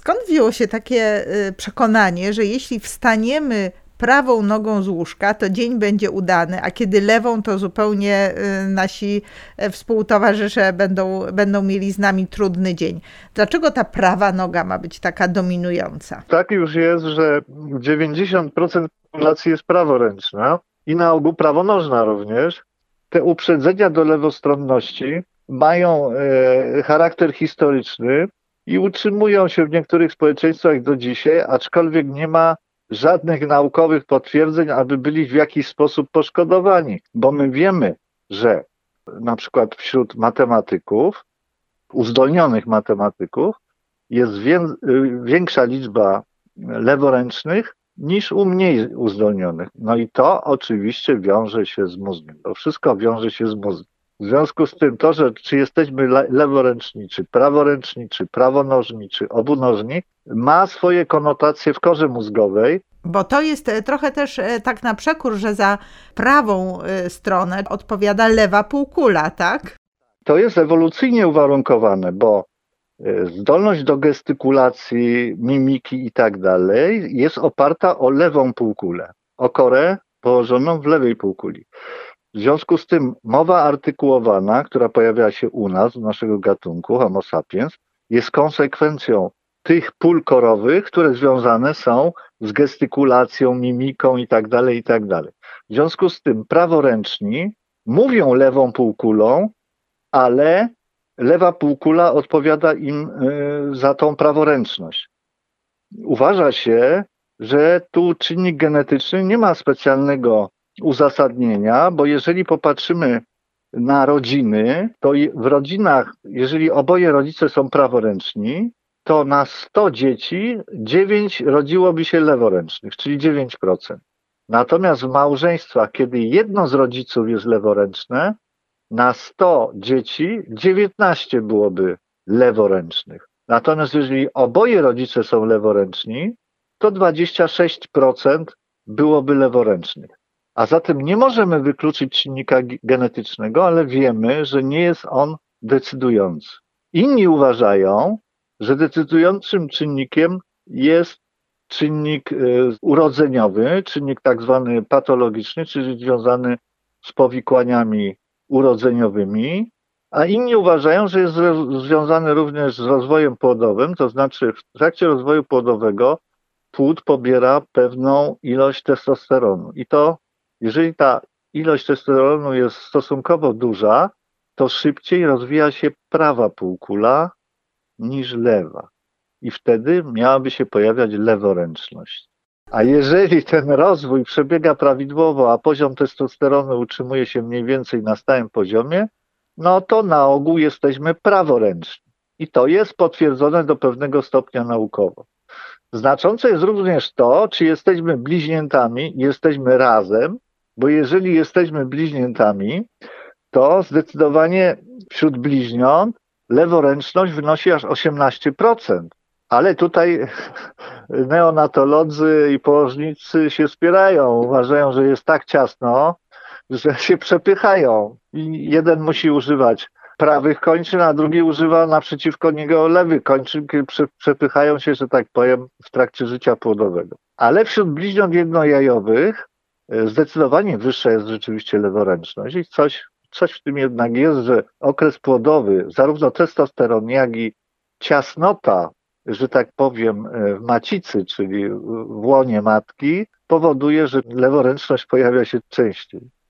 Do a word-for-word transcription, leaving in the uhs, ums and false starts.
skąd wzięło się takie przekonanie, że jeśli wstaniemy prawą nogą z łóżka, to dzień będzie udany, a kiedy lewą, to zupełnie nasi współtowarzysze będą, będą mieli z nami trudny dzień. Dlaczego ta prawa noga ma być taka dominująca? Tak już jest, że dziewięćdziesiąt procent populacji jest praworęczna i na ogół prawonożna również. Te uprzedzenia do lewostronności mają e, charakter historyczny i utrzymują się w niektórych społeczeństwach do dzisiaj, aczkolwiek nie ma żadnych naukowych potwierdzeń, aby byli w jakiś sposób poszkodowani. Bo my wiemy, że na przykład wśród matematyków, uzdolnionych matematyków, jest wię- większa liczba leworęcznych niż u mniej uzdolnionych. No i to oczywiście wiąże się z mózgiem. To wszystko wiąże się z mózgiem. W związku z tym to, że czy jesteśmy le- leworęczni, czy praworęczni, czy prawonożni, czy obunożni, ma swoje konotacje w korze mózgowej. Bo to jest trochę też tak na przekór, że za prawą stronę odpowiada lewa półkula, tak? To jest ewolucyjnie uwarunkowane, bo zdolność do gestykulacji, mimiki i tak dalej jest oparta o lewą półkulę, o korę położoną w lewej półkuli. W związku z tym mowa artykułowana, która pojawia się u nas, w naszego gatunku Homo sapiens, jest konsekwencją tych pól korowych, które związane są z gestykulacją, mimiką i tak dalej, i tak dalej. W związku z tym praworęczni mówią lewą półkulą, ale lewa półkula odpowiada im za tą praworęczność. Uważa się, że tu czynnik genetyczny nie ma specjalnego uzasadnienia, bo jeżeli popatrzymy na rodziny, to w rodzinach, jeżeli oboje rodzice są praworęczni, to na sto dzieci dziewięć rodziłoby się leworęcznych, czyli dziewięć procent. Natomiast w małżeństwach, kiedy jedno z rodziców jest leworęczne, na sto dzieci dziewiętnaście byłoby leworęcznych. Natomiast jeżeli oboje rodzice są leworęczni, to dwadzieścia sześć procent byłoby leworęcznych. A zatem nie możemy wykluczyć czynnika genetycznego, ale wiemy, że nie jest on decydujący. Inni uważają, że decydującym czynnikiem jest czynnik urodzeniowy, czynnik tak zwany patologiczny, czyli związany z powikłaniami urodzeniowymi, a inni uważają, że jest związany również z rozwojem płodowym, to znaczy w trakcie rozwoju płodowego płód pobiera pewną ilość testosteronu. I to, jeżeli ta ilość testosteronu jest stosunkowo duża, to szybciej rozwija się prawa półkula niż lewa. I wtedy miałaby się pojawiać leworęczność. A jeżeli ten rozwój przebiega prawidłowo, a poziom testosteronu utrzymuje się mniej więcej na stałym poziomie, no to na ogół jesteśmy praworęczni. I to jest potwierdzone do pewnego stopnia naukowo. Znaczące jest również to, czy jesteśmy bliźniętami, jesteśmy razem, bo jeżeli jesteśmy bliźniętami, to zdecydowanie wśród bliźniąt leworęczność wynosi aż osiemnaście procent. Ale tutaj neonatolodzy i położnicy się spierają, uważają, że jest tak ciasno, że się przepychają. I jeden musi używać prawych kończyn, a drugi używa naprzeciwko niego lewych kończyn, kiedy przepychają się, że tak powiem, w trakcie życia płodowego. Ale wśród bliźniąt jednojajowych zdecydowanie wyższa jest rzeczywiście leworęczność i coś, coś w tym jednak jest, że okres płodowy, zarówno testosteron, jak i ciasnota, że tak powiem, w macicy, czyli w łonie matki, powoduje, że leworęczność pojawia się częściej.